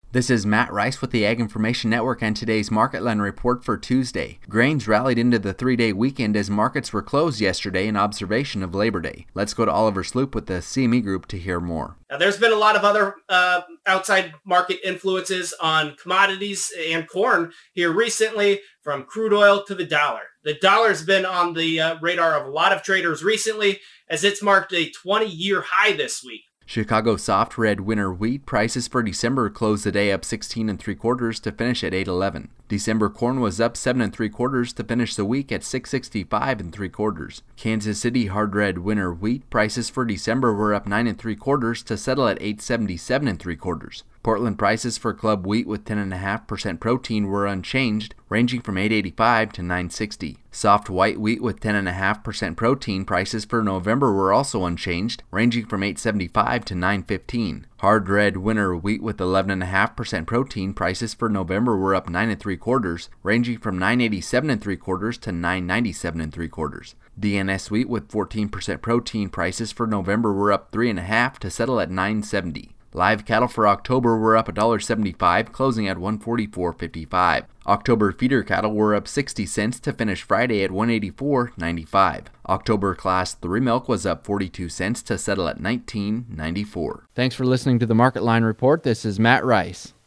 This is Matt Rice with the Ag Information Network and today's Market Line report for Tuesday. Grains rallied into the three-day weekend as markets were closed yesterday in observation of Labor Day. Let's go to Oliver Sloop with the CME Group to hear more. Now, there's been a lot of other outside market influences on commodities and corn here recently, from crude oil to the dollar. The dollar's been on the radar of a lot of traders recently as it's marked a 20-year high this week. Chicago soft red winter wheat prices for December closed the day up 16 3/4 to finish at $8.11. December corn was up 7 3/4 to finish the week at $6.65 3/4. Kansas City hard red winter wheat prices for December were up 9 3/4 to settle at $8.77 3/4. Portland prices for club wheat with 10.5% protein were unchanged, ranging from $8.85 to $9.60. Soft white wheat with 10.5% protein prices for November were also unchanged, ranging from $8.75 to $9.15. Hard red winter wheat with 11.5% protein prices for November were up 9 3/4, ranging from $9.87 3/4 to $9.97 3/4. DNS wheat with 14% protein prices for November were up 3.5 to settle at $9.70. Live cattle for October were up $1.75, closing at $144.55. October feeder cattle were up 60 cents to finish Friday at $184.95. October Class 3 milk was up 42 cents to settle at $19.94. Thanks for listening to the Market Line Report. This is Matt Rice.